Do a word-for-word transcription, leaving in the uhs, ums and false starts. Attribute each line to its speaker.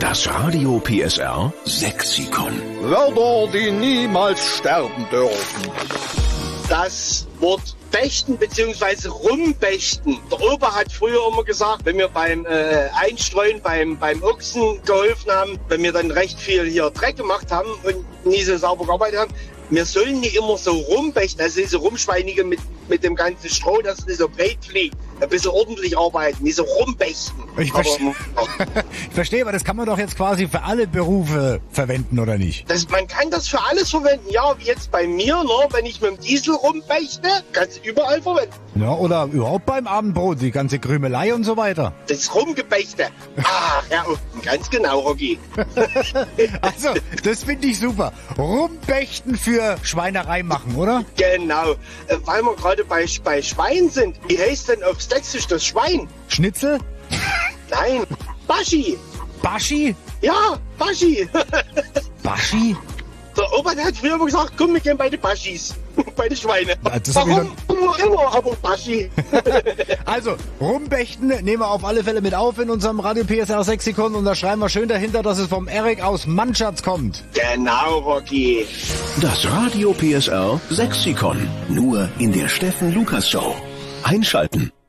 Speaker 1: Das Radio P S R Sexikon.
Speaker 2: Wörter, die niemals sterben dürfen.
Speaker 3: Das Wort Bechten bzw. Rumbechten. Der Opa hat früher immer gesagt, wenn wir beim äh, Einstreuen, beim, beim Ochsen geholfen haben, wenn wir dann recht viel hier Dreck gemacht haben und nie so sauber gearbeitet haben, wir sollen nicht immer so rumbechten, also diese Rumschweinige mit, mit dem ganzen Stroh, dass es nicht so breit fliegt. Ein bisschen ordentlich arbeiten, nicht so rumbechten.
Speaker 4: Ich verstehe, ich verstehe, aber das kann man doch jetzt quasi für alle Berufe verwenden, oder nicht?
Speaker 3: Das, man kann das für alles verwenden, ja, wie jetzt bei mir, ne, wenn ich mit dem Diesel rumbechte, kannst du überall verwenden.
Speaker 4: Ja, oder überhaupt beim Abendbrot, die ganze Krümelei und so weiter.
Speaker 3: Das Rumgebechte. Ach, ja, ganz genau, Rocky.
Speaker 4: Also, das finde ich super. Rumbechten für Schweinerei machen, oder?
Speaker 3: Genau, äh, weil wir gerade bei, bei Schwein sind. Wie heißt denn aufs Sächsisch das Schwein?
Speaker 4: Schnitzel?
Speaker 3: Nein, Baschi.
Speaker 4: Baschi?
Speaker 3: Ja, Baschi.
Speaker 4: Baschi?
Speaker 3: Der Opa, der hat früher immer gesagt, komm, wir gehen bei den Baschis. Bei den Schweinen.
Speaker 4: Das
Speaker 3: Warum? Immer, immer, aber Baschi.
Speaker 4: Also, Rumbechten nehmen wir auf alle Fälle mit auf in unserem Radio P S R Sexikon und da schreiben wir schön dahinter, dass es vom Erik aus Mannschatz kommt.
Speaker 3: Genau, Rocky.
Speaker 1: Das Radio P S R Sexikon. Nur in der Steffen Lukas Show. Einschalten.